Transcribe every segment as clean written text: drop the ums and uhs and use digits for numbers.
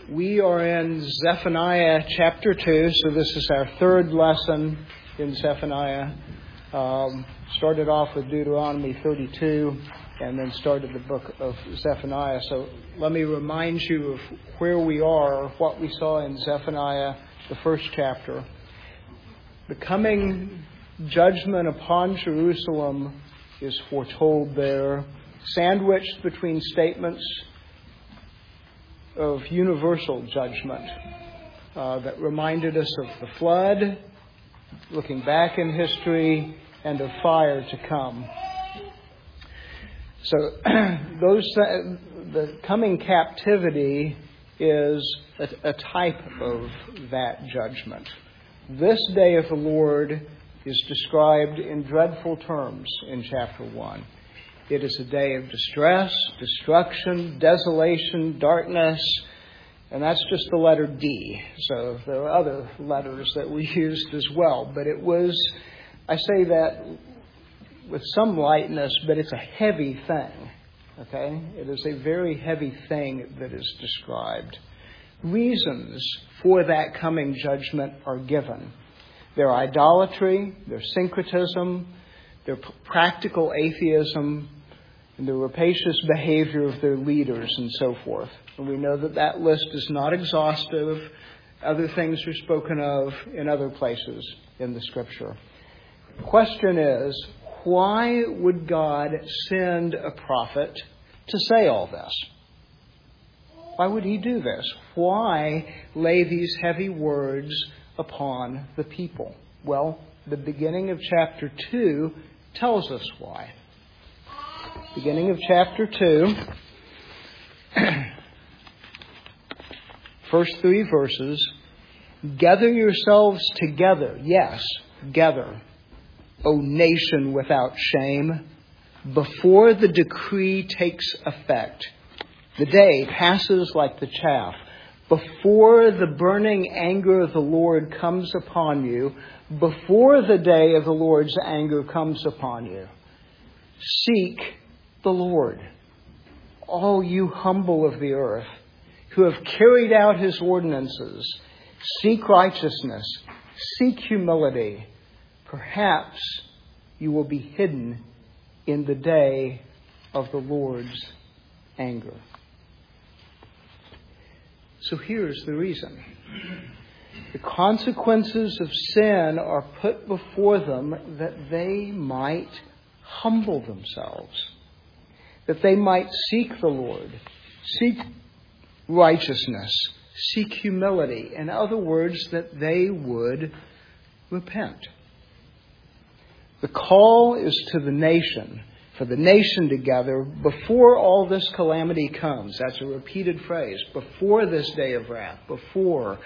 We are in Zephaniah chapter 2, so this is our third lesson in Zephaniah. Started off with Deuteronomy 32 and then started the book of Zephaniah. So let me remind you of where we are, what we saw in Zephaniah, the first chapter. The coming judgment upon Jerusalem is foretold there, sandwiched between statements of universal judgment that reminded us of the flood, looking back in history, and of fire to come. So the coming captivity is a type of that judgment. This day of the Lord is described in dreadful terms in chapter 1. It is a day of distress, destruction, desolation, darkness, and that's just the letter D. So there are other letters that we used as well. But it was, I say that with some lightness, but it's a heavy thing. Okay? It is a very heavy thing that is described. Reasons for that coming judgment are given. Their idolatry, their syncretism, their practical atheism, and the rapacious behavior of their leaders and so forth. And we know that that list is not exhaustive. Other things are spoken of in other places in the Scripture. The question is, why would God send a prophet to say all this? Why would he do this? Why lay these heavy words upon the people? Well, the beginning of chapter 2 tells us why. Beginning of chapter 2, first 3 verses. Gather yourselves together, yes, gather, O nation without shame, before the decree takes effect. The day passes like the chaff. Before the burning anger of the Lord comes upon you, before the day of the Lord's anger comes upon you, seek the Lord, all you humble of the earth, who have carried out his ordinances. Seek righteousness, seek humility. Perhaps you will be hidden in the day of the Lord's anger. So here's the reason. The consequences of sin are put before them that they might humble themselves, that they might seek the Lord, seek righteousness, seek humility. In other words, that they would repent. The call is to the nation, for the nation together, before all this calamity comes. That's a repeated phrase. Before this day of wrath. Before.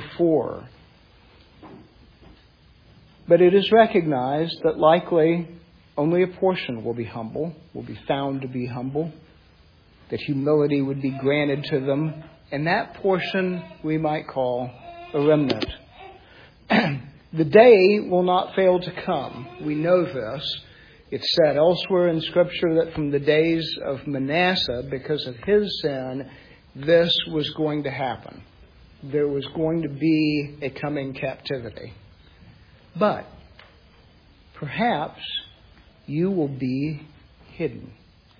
But it is recognized that likely only a portion will be humble, will be found to be humble, that humility would be granted to them, and that portion we might call a remnant. The day will not fail to come. We know this. It's said elsewhere in Scripture that from the days of Manasseh, because of his sin, this was going to happen. There was going to be a coming captivity. But perhaps you will be hidden.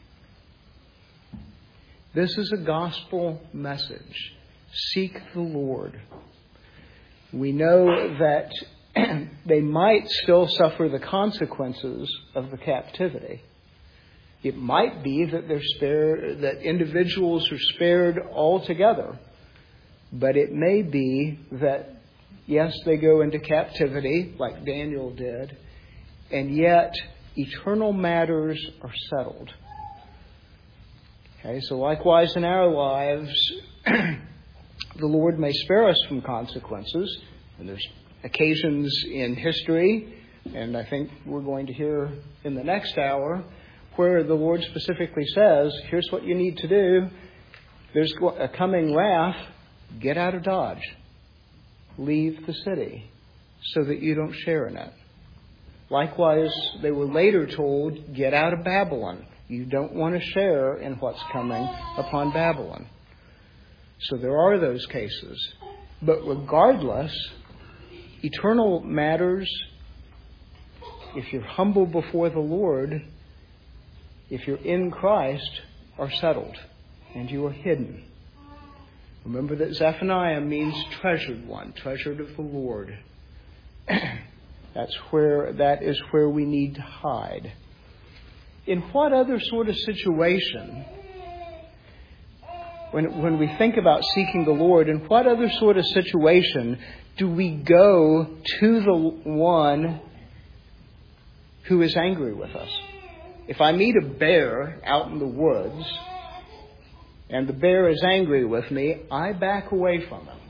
This is a gospel message. Seek the Lord. We know that they might still suffer the consequences of the captivity. It might be that that individuals are spared altogether. But it may be that, yes, they go into captivity like Daniel did, and yet eternal matters are settled. Okay, so likewise in our lives, the Lord may spare us from consequences, and there's occasions in history, and I think we're going to hear in the next hour, where the Lord specifically says, here's what you need to do. There's a coming wrath. Get out of Dodge. Leave the city so that you don't share in it. Likewise, they were later told, get out of Babylon. You don't want to share in what's coming upon Babylon. So there are those cases. But regardless, eternal matters, if you're humble before the Lord, if you're in Christ, are settled, and you are hidden. Remember that Zephaniah means treasured one, treasured of the Lord. That is where we need to hide. In what other sort of situation, when we think about seeking the Lord, in what other sort of situation do we go to the one who is angry with us? If I meet a bear out in the woods and the bear is angry with me, I back away from him.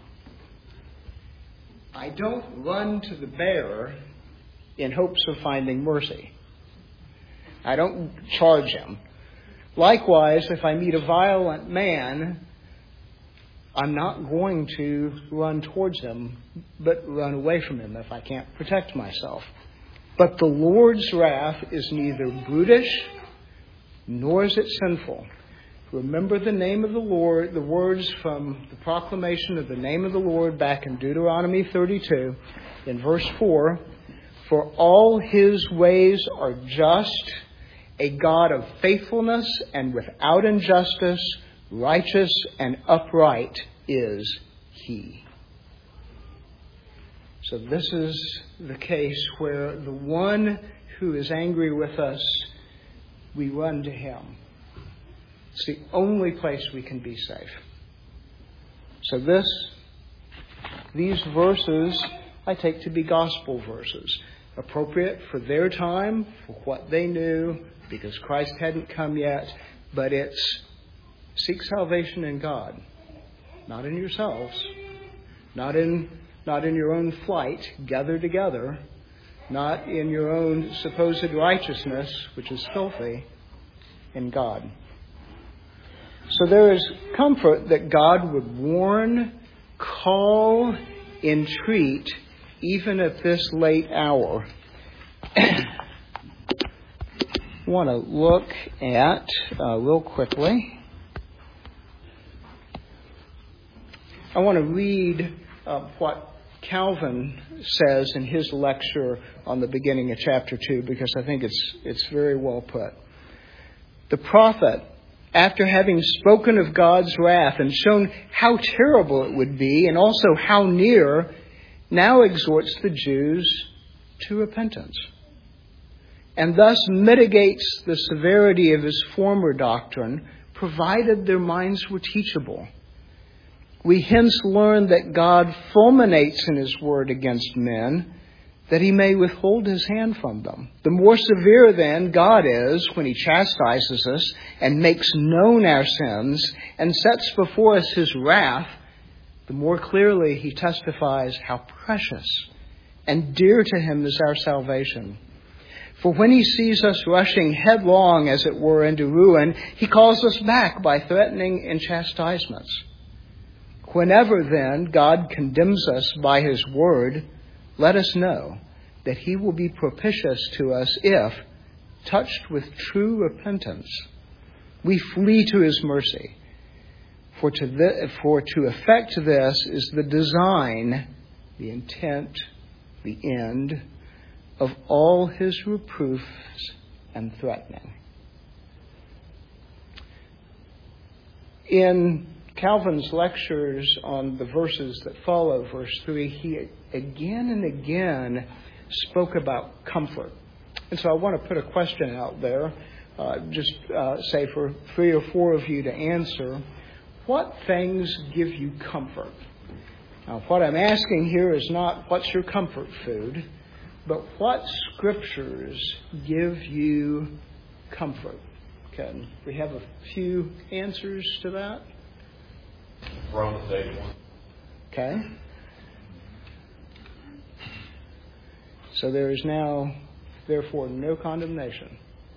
I don't run to the bear in hopes of finding mercy. I don't charge him. Likewise, if I meet a violent man, I'm not going to run towards him, but run away from him if I can't protect myself. But the Lord's wrath is neither brutish, nor is it sinful. Remember the name of the Lord, the words from the proclamation of the name of the Lord back in Deuteronomy 32, in verse 4. For all his ways are just, a God of faithfulness and without injustice, righteous and upright is he. So this is the case where the one who is angry with us, we run to him. It's the only place we can be safe. So these verses I take to be gospel verses, appropriate for their time, for what they knew, because Christ hadn't come yet, but it's seek salvation in God, not in yourselves, not in your own flight, gather together, not in your own supposed righteousness, which is filthy, in God. So there is comfort that God would warn, call, entreat, even at this late hour. I want to look at, real quickly, I want to read what Calvin says in his lecture on the beginning of chapter 2, because I think it's very well put. The prophet, after having spoken of God's wrath and shown how terrible it would be and also how near, now exhorts the Jews to repentance, and thus mitigates the severity of his former doctrine, provided their minds were teachable. We hence learn that God fulminates in his word against men, that he may withhold his hand from them. The more severe then God is when he chastises us and makes known our sins and sets before us his wrath, the more clearly he testifies how precious and dear to him is our salvation. For when he sees us rushing headlong, as it were, into ruin, he calls us back by threatening and chastisements. Whenever, then, God condemns us by his word, let us know that he will be propitious to us if, touched with true repentance, we flee to his mercy. For to effect this is the design, the intent, the end of all his reproofs and threatening. In Calvin's lectures on the verses that follow verse 3, he again and again spoke about comfort. And so I want to put a question out there, say for 3 or 4 of you to answer. What things give you comfort? Now, what I'm asking here is not what's your comfort food, but what scriptures give you comfort? Can we have a few answers to that? Romans 8:1. Okay. So there is now, therefore, no condemnation.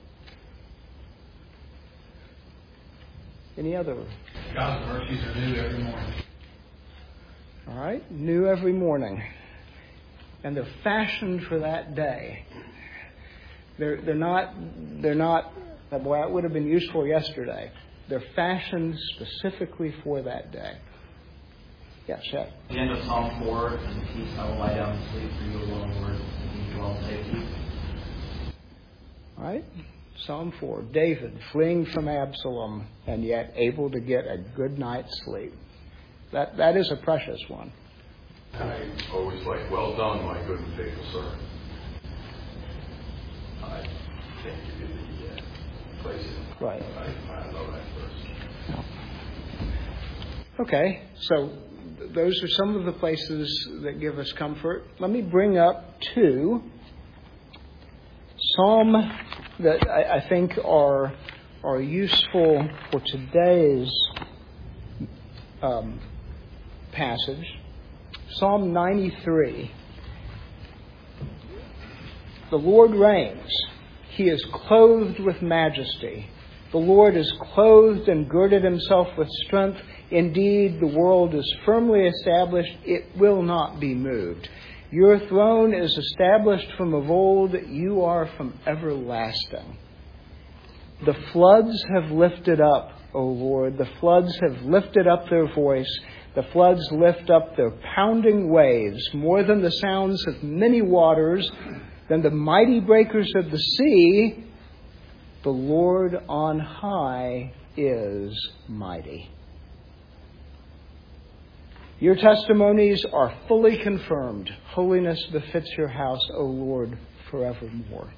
Any other? God's mercies are new every morning. All right, new every morning. And they're fashioned for that day. They're not, boy, that would have been useful yesterday. They're fashioned specifically for that day. Yes, Chad. The end of Psalm 4, in peace I will lie down and sleep, for you alone, Lord, and you dwell in safety. All right. Psalm 4. David fleeing from Absalom and yet able to get a good night's sleep. That is a precious one. I always like, well done, my good and faithful servant. I think you did the place it. Right. I love that verse. Okay, so those are some of the places that give us comfort. Let me bring up two Psalm that I think are useful for today's passage. Psalm 93. The Lord reigns. He is clothed with majesty. The Lord is clothed and girded himself with strength. Indeed, the world is firmly established. It will not be moved. Your throne is established from of old. You are from everlasting. The floods have lifted up, O Lord. The floods have lifted up their voice. The floods lift up their pounding waves, more than the sounds of many waters, than the mighty breakers of the sea. The Lord on high is mighty. Your testimonies are fully confirmed. Holiness befits your house, O Lord, forevermore.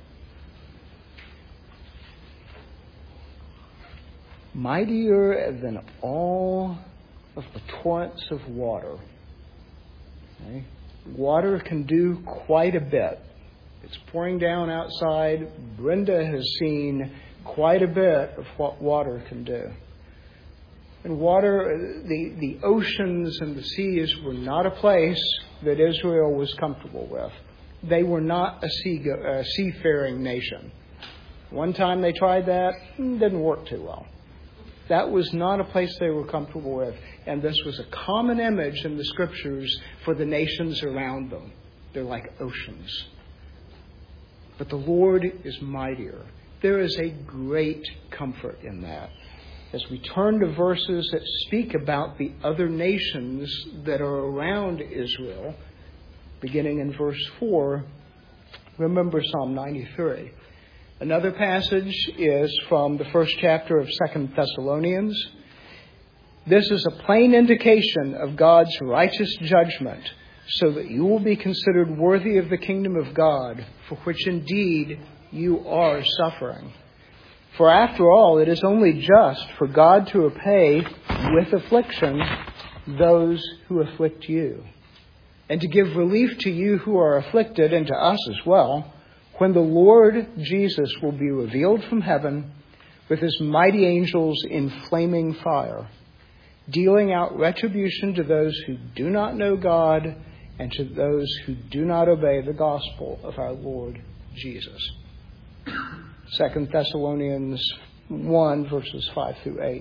Mightier than all of the torrents of water. Okay? Water can do quite a bit. It's pouring down outside. Brenda has seen quite a bit of what water can do. And water, the oceans and the seas were not a place that Israel was comfortable with. They were not a seafaring nation. One time they tried that, didn't work too well. That was not a place they were comfortable with. And this was a common image in the Scriptures for the nations around them. They're like oceans. But the Lord is mightier. There is a great comfort in that. As we turn to verses that speak about the other nations that are around Israel, beginning in verse 4, remember Psalm 93. Another passage is from the first chapter of 2 Thessalonians. This is a plain indication of God's righteous judgment, so that you will be considered worthy of the kingdom of God, for which indeed you are suffering. For after all, it is only just for God to repay with affliction those who afflict you, and to give relief to you who are afflicted, and to us as well, when the Lord Jesus will be revealed from heaven with his mighty angels in flaming fire, dealing out retribution to those who do not know God and to those who do not obey the gospel of our Lord Jesus. 2 Thessalonians 1, verses 5 through 8.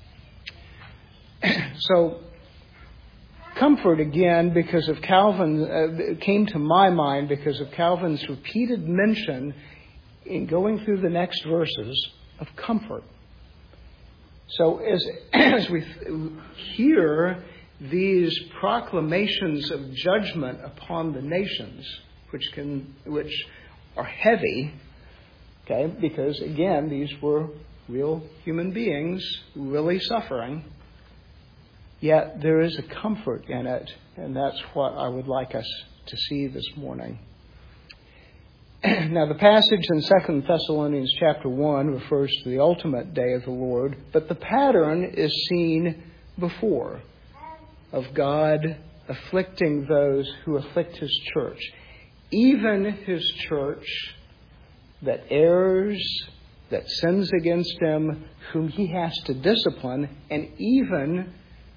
So, comfort again because of Calvin, came to my mind because of Calvin's repeated mention in going through the next verses of comfort. So as we hear these proclamations of judgment upon the nations, which are heavy, okay, because again, these were real human beings really suffering, yet there is a comfort in it, and that's what I would like us to see this morning. Now, the passage in 2 Thessalonians chapter 1 refers to the ultimate day of the Lord, but the pattern is seen before of God afflicting those who afflict his church. Even his church that errs, that sins against him, whom he has to discipline, and even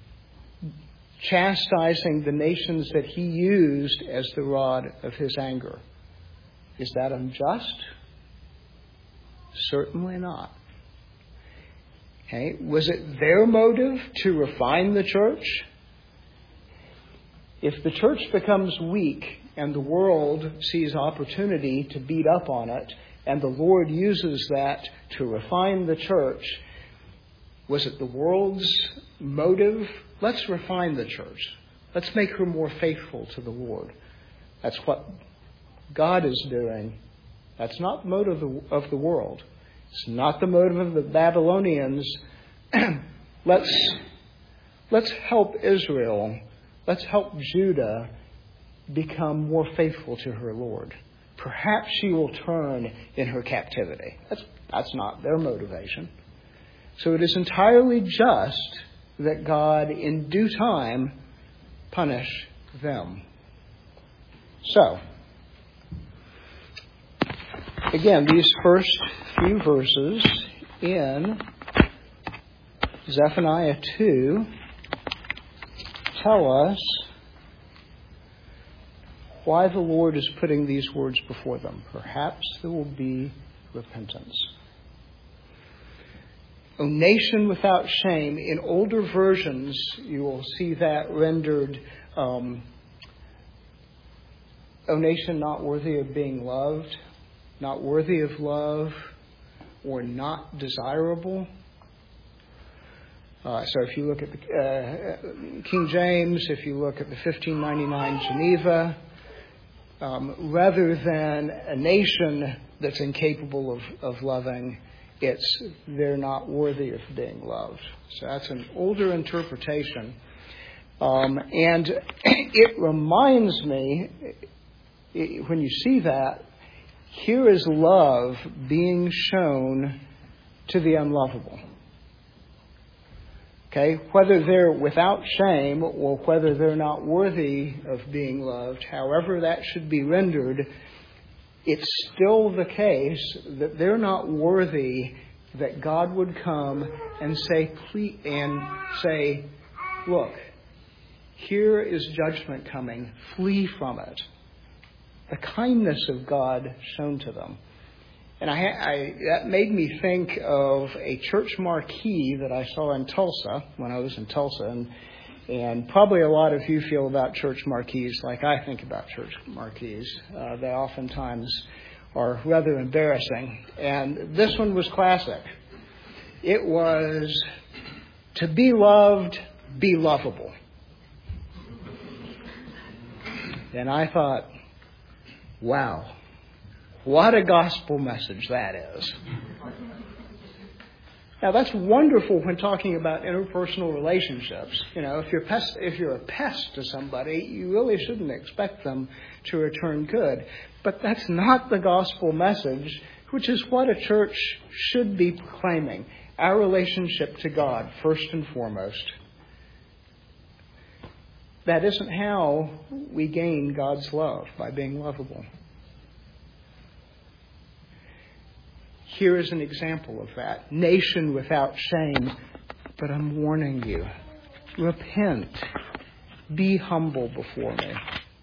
chastising the nations that he used as the rod of his anger. Is that unjust? Certainly not. Okay. Was it their motive to refine the church? If the church becomes weak and the world sees opportunity to beat up on it, and the Lord uses that to refine the church, Was it the world's motive? Let's refine the church. Let's make her more faithful to the Lord. That's what God is doing. That's not the motive of the world. It's not the motive of the Babylonians. Let's help Israel. Let's help Judah become more faithful to her Lord. Perhaps she will turn in her captivity. That's not their motivation. So it is entirely just that God, in due time, punish them. So, again, these first few verses in Zephaniah 2 tell us why the Lord is putting these words before them. Perhaps there will be repentance. O nation without shame. In older versions, you will see that rendered, O nation not worthy of being loved, not worthy of love, or not desirable. So if you look at the King James, if you look at the 1599 Geneva, rather than a nation that's incapable of loving, it's they're not worthy of being loved. So that's an older interpretation. And it reminds me, when you see that, here is love being shown to the unlovable. Okay, whether they're without shame or whether they're not worthy of being loved, however that should be rendered, it's still the case that they're not worthy that God would come and say, look, here is judgment coming, flee from it. The kindness of God shown to them. And that made me think of a church marquee that I saw in Tulsa when I was in Tulsa. And probably a lot of you feel about church marquees like I think about church marquees. They oftentimes are rather embarrassing. And this one was classic. It was, to be loved, be lovable. And I thought, wow. What a gospel message that is. Now, that's wonderful when talking about interpersonal relationships. You know, if you're a pest to somebody, you really shouldn't expect them to return good. But that's not the gospel message, which is what a church should be proclaiming. Our relationship to God, first and foremost. That isn't how we gain God's love, by being lovable. Here is an example of that. Nation without shame. But I'm warning you. Repent. Be humble before me.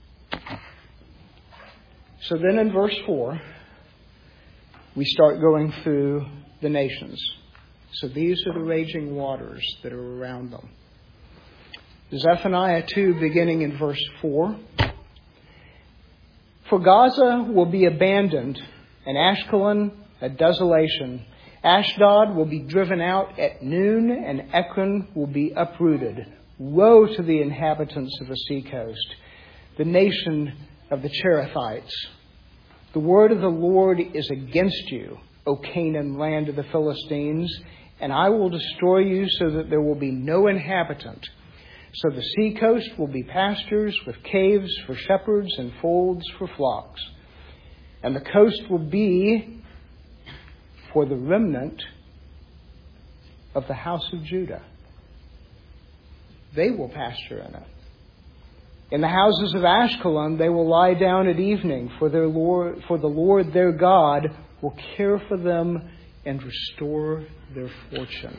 So then in verse 4, we start going through the nations. So these are the raging waters that are around them. Zephaniah 2, beginning in verse 4. For Gaza will be abandoned, and Ashkelon a desolation. Ashdod will be driven out at noon, and Ekron will be uprooted. Woe to the inhabitants of the seacoast, the nation of the Cherethites. The word of the Lord is against you, O Canaan, land of the Philistines, and I will destroy you so that there will be no inhabitant. So the seacoast will be pastures with caves for shepherds and folds for flocks. And the coast will be for the remnant of the house of Judah. They will pasture in it. In the houses of Ashkelon they will lie down at evening, for the Lord their God will care for them and restore their fortune.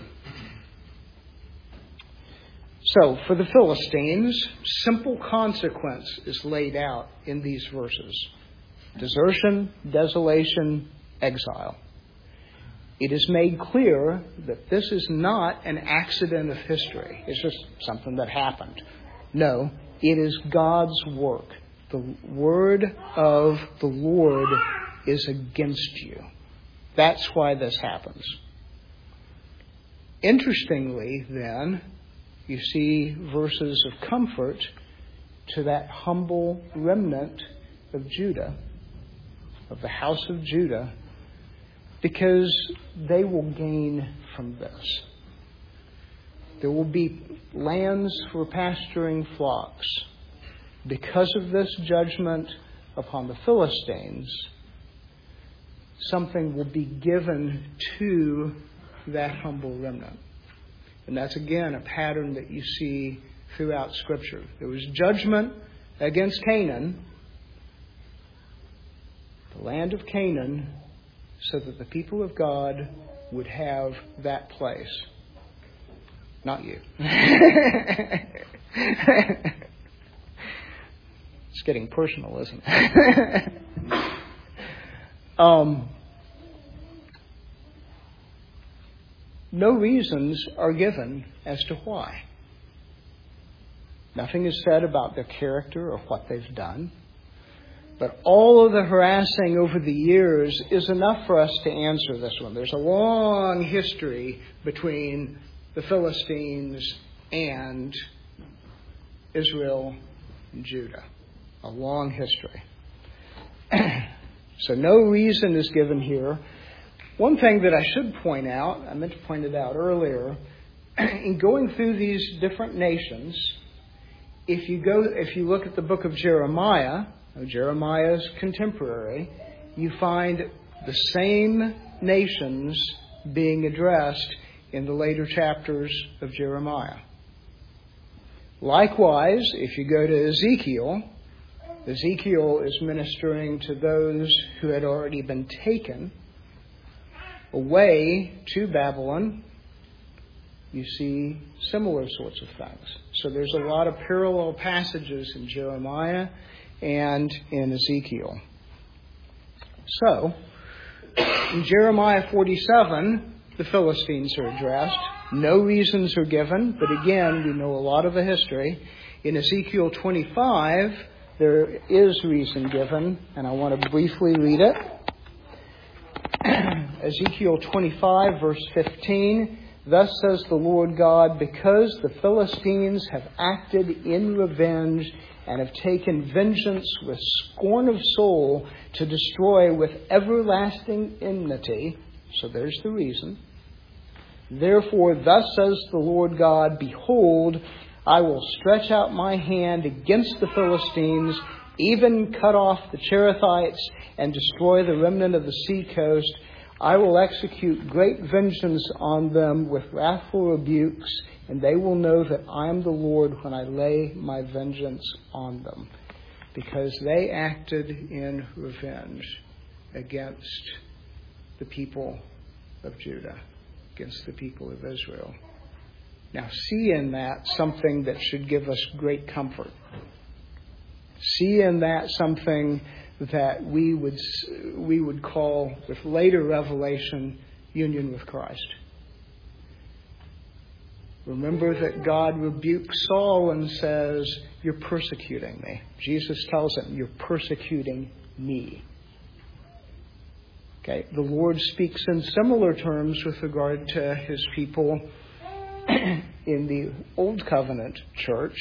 So, for the Philistines, simple consequence is laid out in these verses. Desertion, desolation, exile. It is made clear that this is not an accident of history. It's just something that happened. No, it is God's work. The word of the Lord is against you. That's why this happens. Interestingly, then, you see verses of comfort to that humble remnant of Judah, of the house of Judah, because they will gain from this. There will be lands for pasturing flocks. Because of this judgment upon the Philistines, something will be given to that humble remnant. And that's, again, a pattern that you see throughout Scripture. There was judgment against Canaan, the land of Canaan, so that the people of God would have that place. Not you. It's getting personal, isn't it? No reasons are given as to why. Nothing is said about their character or what they've done. But all of the harassing over the years is enough for us to answer this one. There's a long history between the Philistines and Israel and Judah. A long history. So no reason is given here. One thing that I should point out, I meant to point it out earlier, in going through these different nations, if you look at the book of Jeremiah, Jeremiah's contemporary, you find the same nations being addressed in the later chapters of Jeremiah. Likewise, if you go to Ezekiel, Ezekiel is ministering to those who had already been taken away to Babylon. You see similar sorts of things. So there's a lot of parallel passages in Jeremiah and in Ezekiel. So, in Jeremiah 47, the Philistines are addressed. No reasons are given, but again, we know a lot of the history. In Ezekiel 25, there is reason given, and I want to briefly read it. Ezekiel 25, verse 15, "Thus says the Lord God, because the Philistines have acted in revenge and have taken vengeance with scorn of soul to destroy with everlasting enmity," so there's the reason. "Therefore, thus says the Lord God, behold, I will stretch out my hand against the Philistines, even cut off the Cherethites and destroy the remnant of the sea coast. I will execute great vengeance on them with wrathful rebukes, and they will know that I am the Lord when I lay my vengeance on them, because they acted in revenge against the people of Judah, against the people of Israel." Now, see in that something that should give us great comfort. See in that something that we would call, with later revelation, union with Christ. Remember that God rebukes Saul and says, "You're persecuting me." Jesus tells him, "You're persecuting me." Okay, the Lord speaks in similar terms with regard to his people in the Old Covenant church.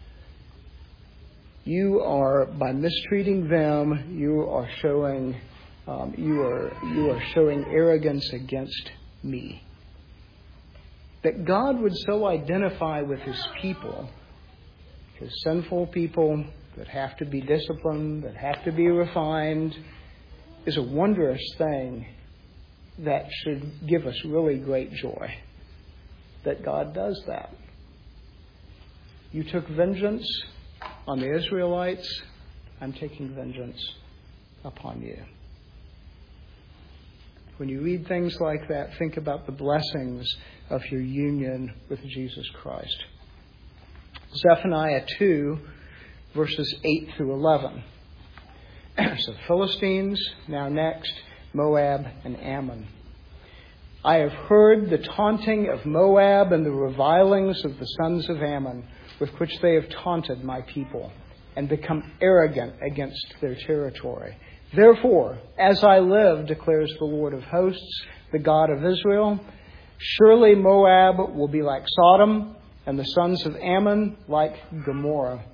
You are, by mistreating them, you are showing arrogance against me. That God would so identify with his people, his sinful people that have to be disciplined, that have to be refined, is a wondrous thing that should give us really great joy. That God does that. You took vengeance on the Israelites, I'm taking vengeance upon you. When you read things like that, think about the blessings of your union with Jesus Christ. Zephaniah 2, verses 8 through 11. So Philistines, now next, Moab and Ammon. "I have heard the taunting of Moab and the revilings of the sons of Ammon, with which they have taunted my people, and become arrogant against their territory. Therefore, as I live, declares the Lord of hosts, the God of Israel, Surely Moab will be like Sodom, and the sons of Ammon like Gomorrah.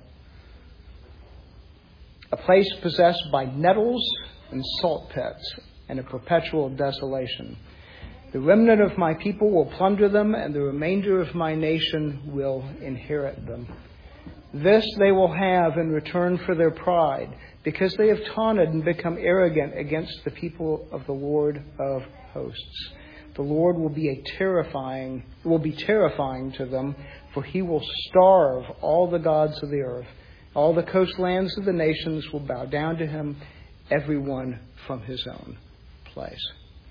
A place possessed by nettles and salt pits, and a perpetual desolation. The remnant of my people will plunder them, and the remainder of my nation will inherit them. This they will have in return for their pride, because they have taunted and become arrogant against the people of the Lord of hosts. The Lord will be terrifying to them, for he will starve all the gods of the earth. All the coastlands of the nations will bow down to him, everyone from his own place.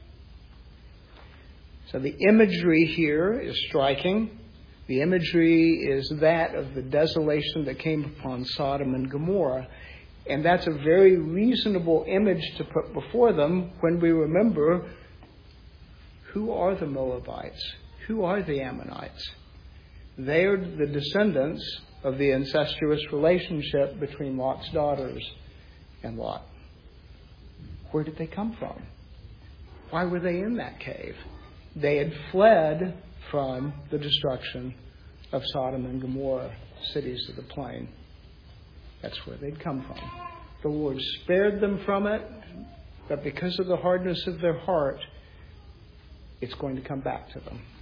So the imagery here is striking. The imagery is that of the desolation that came upon Sodom and Gomorrah. And that's a very reasonable image to put before them when we remember who are the Moabites? Who are the Ammonites? They are the descendants of the incestuous relationship between Lot's daughters and Lot. Where did they come from? Why were they in that cave? They had fled from the destruction of Sodom and Gomorrah, cities of the plain. That's where they'd come from. The Lord spared them from it, but because of the hardness of their heart, it's going to come back to them.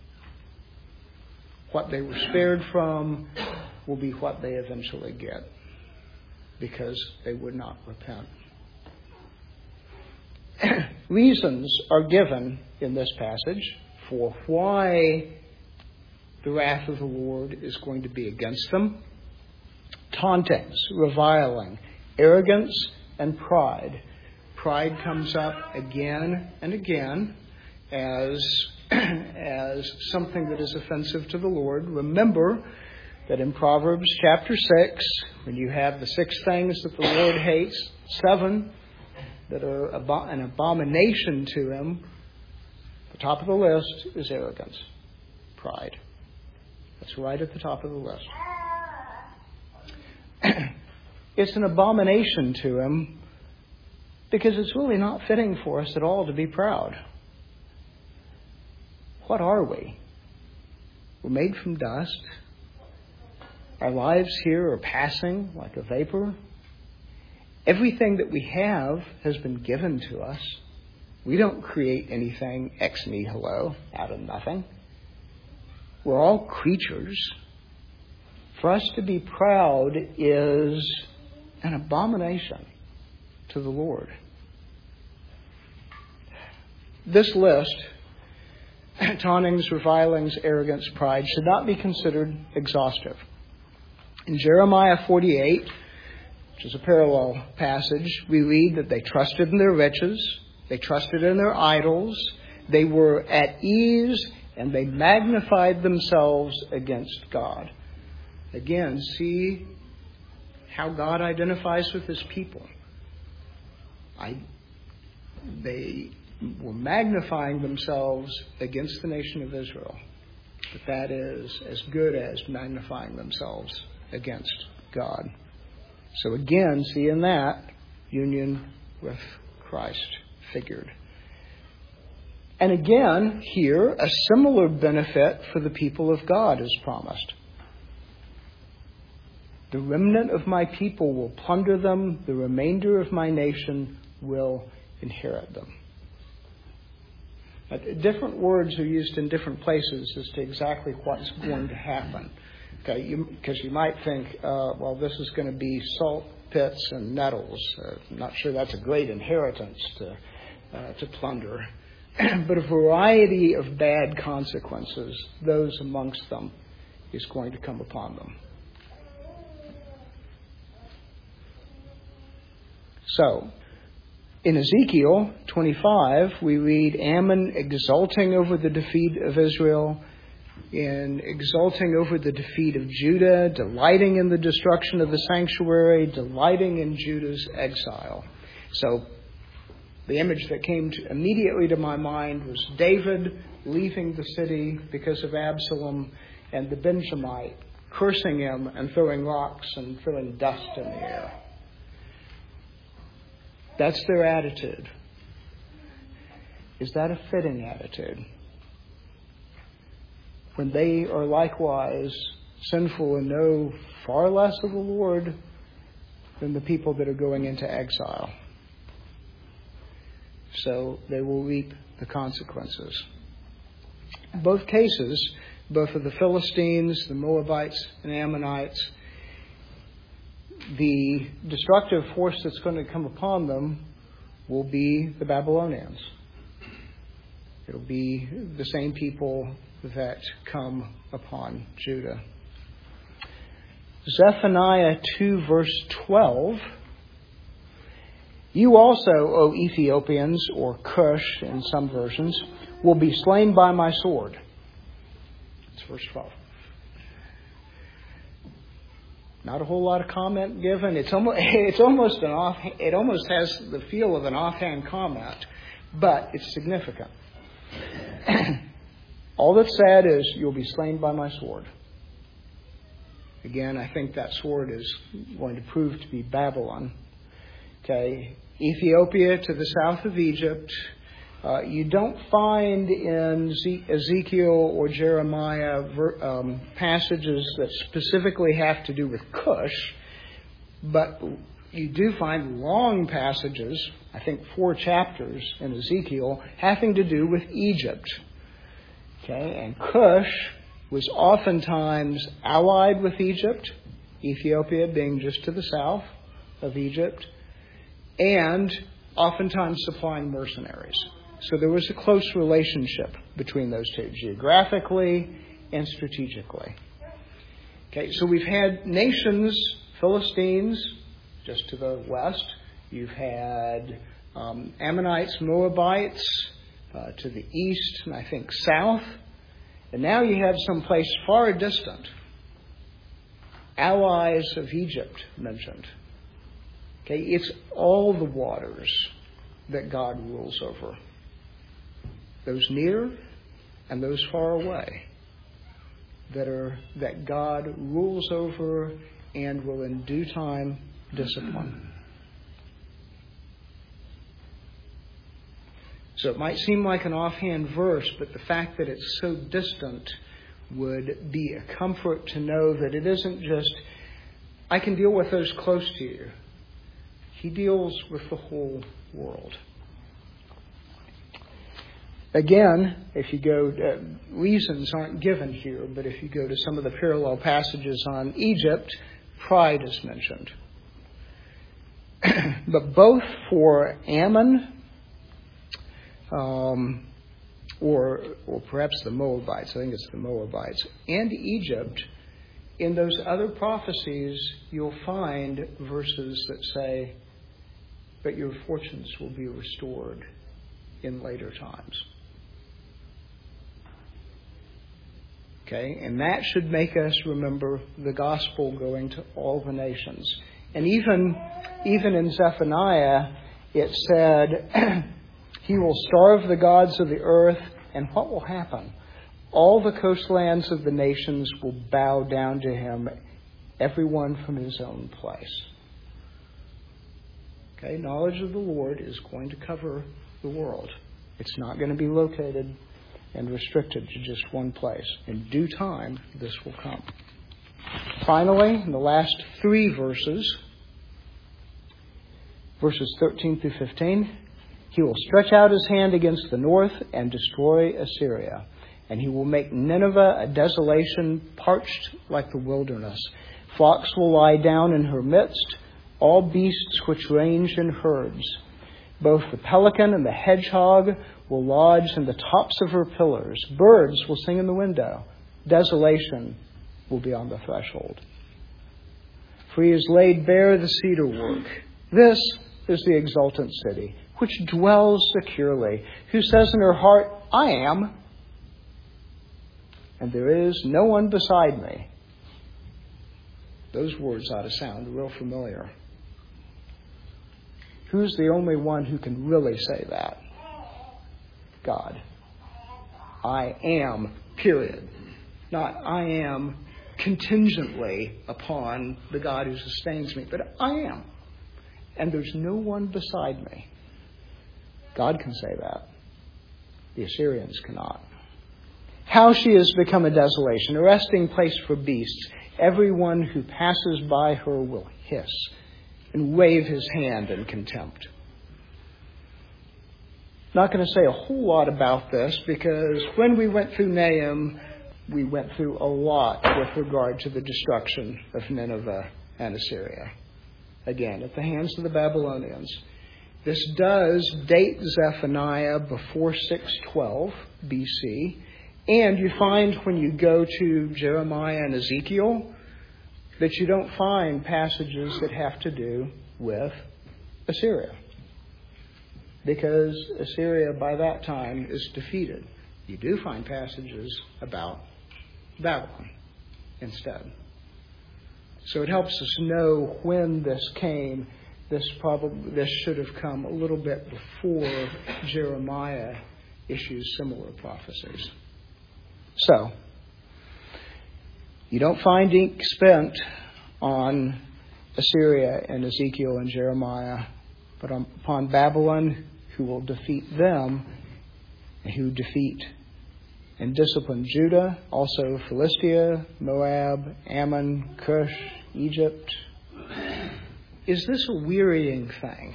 What they were spared from will be what they eventually get, because they would not repent. Reasons are given in this passage for why the wrath of the Lord is going to be against them. Tauntings, reviling, arrogance, and pride. Pride comes up again and again as something that is offensive to the Lord. Remember that in Proverbs chapter 6, when you have the 6 things that the Lord hates, 7 that are an abomination to him, the top of the list is arrogance, pride. That's right at the top of the list. It's an abomination to him because it's really not fitting for us at all to be proud. What are we? We're made from dust. Our lives here are passing like a vapor. Everything that we have has been given to us. We don't create anything ex nihilo, out of nothing. We're all creatures. For us to be proud is an abomination to the Lord. This list, tauntings, revilings, arrogance, pride, should not be considered exhaustive. In Jeremiah 48, which is a parallel passage, we read that they trusted in their riches, they trusted in their idols, they were at ease, and they magnified themselves against God. Again, see how God identifies with his people. They were magnifying themselves against the nation of Israel. But that is as good as magnifying themselves against God. So again, see in that, union with Christ figured. And again, here, a similar benefit for the people of God is promised. The remnant of my people will plunder them. The remainder of my nation will inherit them. Different words are used in different places as to exactly what's going to happen. Okay, because you might think, well, this is going to be salt pits and nettles. I'm not sure that's a great inheritance to plunder. But a variety of bad consequences, those amongst them, is going to come upon them. So, in Ezekiel 25, we read Ammon exulting over the defeat of Israel, in exulting over the defeat of Judah, delighting in the destruction of the sanctuary, delighting in Judah's exile. So, the image that came immediately to my mind was David leaving the city because of Absalom, and the Benjamite cursing him and throwing rocks and throwing dust in the air. That's their attitude. Is that a fitting attitude? when they are likewise sinful and know far less of the Lord than the people that are going into exile. So they will reap the consequences. In both cases, both of the Philistines, the Moabites, and Ammonites, the destructive force that's going to come upon them will be the Babylonians. It'll be the same people that come upon Judah. Zephaniah 2 verse 12. You also, O Ethiopians, or Cush in some versions, will be slain by my sword. That's verse 12. Not a whole lot of comment given. It almost has the feel of an offhand comment, but it's significant. All that's said is, you'll be slain by my sword. Again, I think that sword is going to prove to be Babylon. Okay, Ethiopia to the south of Egypt. You don't find in Ezekiel or Jeremiah passages that specifically have to do with Cush, but you do find long passages, I think 4 chapters in Ezekiel, having to do with Egypt. Okay, and Cush was oftentimes allied with Egypt, Ethiopia being just to the south of Egypt, and oftentimes supplying mercenaries. So there was a close relationship between those two, geographically and strategically. Okay, so we've had nations, Philistines, just to the west. You've had Ammonites, Moabites to the east, and I think south. And now you have someplace far distant, allies of Egypt mentioned. Okay, it's all the waters that God rules over. Those near and those far away that God rules over and will in due time discipline. So it might seem like an offhand verse, but the fact that it's so distant would be a comfort to know that it isn't just, I can deal with those close to you. He deals with the whole world. Again, if you go, reasons aren't given here, but if you go to some of the parallel passages on Egypt, pride is mentioned. But both for Ammon, or perhaps the Moabites, I think it's the Moabites, and Egypt, in those other prophecies, you'll find verses that say, but your fortunes will be restored in later times. Okay, and that should make us remember the gospel going to all the nations. And even in Zephaniah, it said, he will starve the gods of the earth, and what will happen? All the coastlands of the nations will bow down to him, everyone from his own place. Okay, knowledge of the Lord is going to cover the world. It's not going to be located and restricted to just one place. In due time, this will come. Finally, in the last 3 verses 13 through 15, he will stretch out his hand against the north and destroy Assyria. And he will make Nineveh a desolation, parched like the wilderness. Flocks will lie down in her midst, all beasts which range in herds. Both the pelican and the hedgehog will lodge in the tops of her pillars. Birds will sing in the window. Desolation will be on the threshold. For he has laid bare the cedar work. This is the exultant city, which dwells securely, who says in her heart, I am, and there is no one beside me. Those words ought to sound real familiar. Who's the only one who can really say that? God. I am, period. Not I am contingently upon the God who sustains me, but I am. And there's no one beside me. God can say that. The Assyrians cannot. How she has become a desolation, a resting place for beasts. Everyone who passes by her will hiss and wave his hand in contempt. Not going to say a whole lot about this because when we went through Nahum, we went through a lot with regard to the destruction of Nineveh and Assyria. Again, at the hands of the Babylonians. This does date Zephaniah before 612 BC. And you find when you go to Jeremiah and Ezekiel that you don't find passages that have to do with Assyria. Because Assyria by that time is defeated. You do find passages about Babylon instead. So it helps us know when this came. This should have come a little bit before Jeremiah issues similar prophecies. So, you don't find ink spent on Assyria and Ezekiel and Jeremiah, but upon Babylon, who will defeat them, and who defeat and discipline Judah, also Philistia, Moab, Ammon, Cush, Egypt. Is this a wearying thing?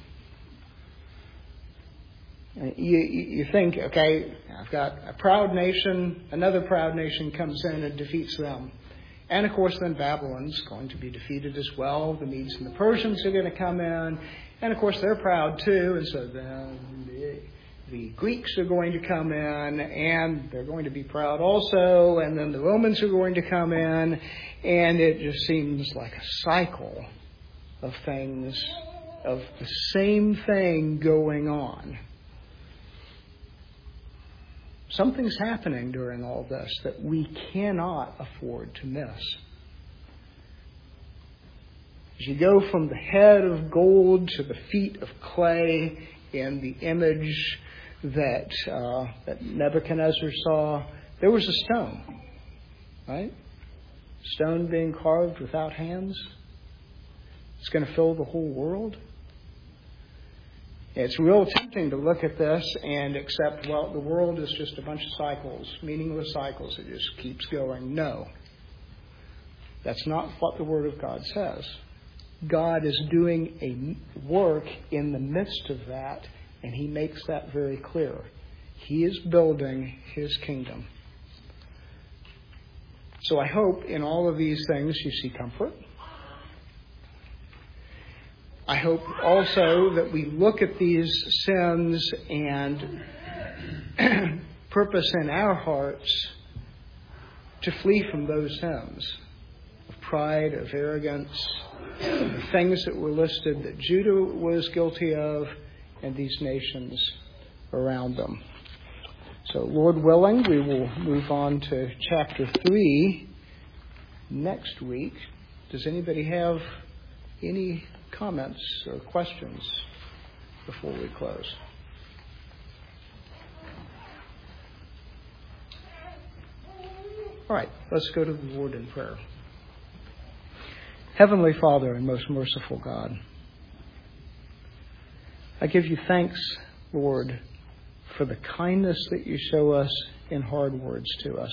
You think, okay, I've got a proud nation, another proud nation comes in and defeats them. And of course then Babylon's going to be defeated as well. The Medes and the Persians are going to come in. And of course they're proud too. And so then the Greeks are going to come in and they're going to be proud also. And then the Romans are going to come in. And it just seems like a cycle of things, of the same thing going on. Something's happening during all this that we cannot afford to miss. As you go from the head of gold to the feet of clay in the image that Nebuchadnezzar saw, there was a stone, right? Stone being carved without hands. It's going to fill the whole world. It's real tempting to look at this and accept, well, the world is just a bunch of cycles, meaningless cycles. It just keeps going. No. That's not what the Word of God says. God is doing a work in the midst of that, and He makes that very clear. He is building His kingdom. So I hope in all of these things you see comfort. I hope also that we look at these sins and purpose in our hearts to flee from those sins of pride, of arrogance, the things that were listed that Judah was guilty of and these nations around them. So, Lord willing, we will move on to chapter 3 next week. Does anybody have any comments or questions before we close? All right, let's go to the Lord in prayer. Heavenly Father and most merciful God, I give you thanks, Lord, for the kindness that you show us in hard words to us.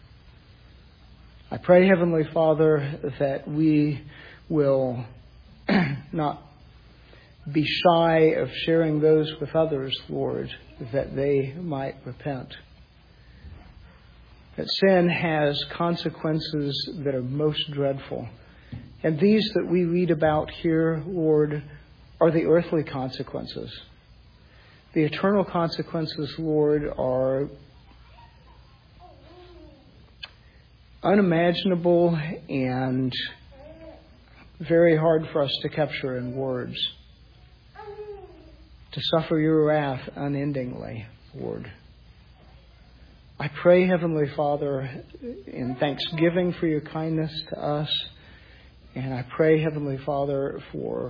I pray, Heavenly Father, that we will not be shy of sharing those with others, Lord, that they might repent. That sin has consequences that are most dreadful. And these that we read about here, Lord, are the earthly consequences. The eternal consequences, Lord, are unimaginable and very hard for us to capture in words. To suffer your wrath unendingly, Lord. I pray, Heavenly Father, in thanksgiving for your kindness to us, and I pray, Heavenly Father,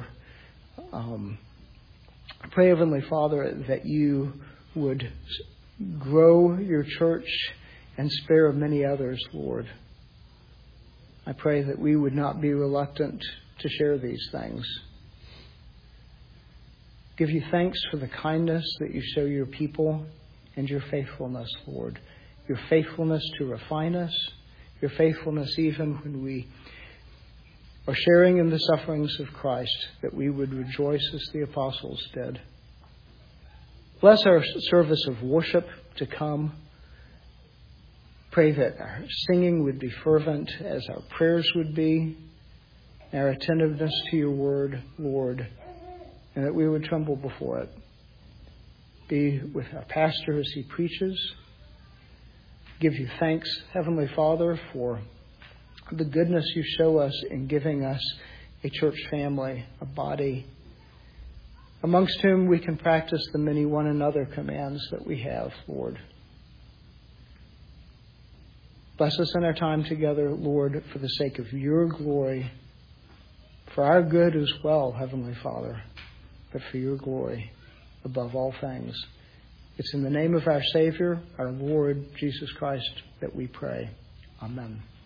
that you would grow your church and spare many others, Lord. I pray that we would not be reluctant to share these things. Give you thanks for the kindness that you show your people and your faithfulness, Lord. your faithfulness to refine us, your faithfulness even when we are sharing in the sufferings of Christ, that we would rejoice as the apostles did. Bless our service of worship to come. Pray that our singing would be fervent as our prayers would be, our attentiveness to your word, Lord, and that we would tremble before it. Be with our pastor as he preaches. Give you thanks, Heavenly Father, for the goodness you show us in giving us a church family, a body, amongst whom we can practice the many one another commands that we have, Lord. Bless us in our time together, Lord, for the sake of your glory, for our good as well, Heavenly Father, but for your glory above all things. It's in the name of our Savior, our Lord, Jesus Christ, that we pray. Amen.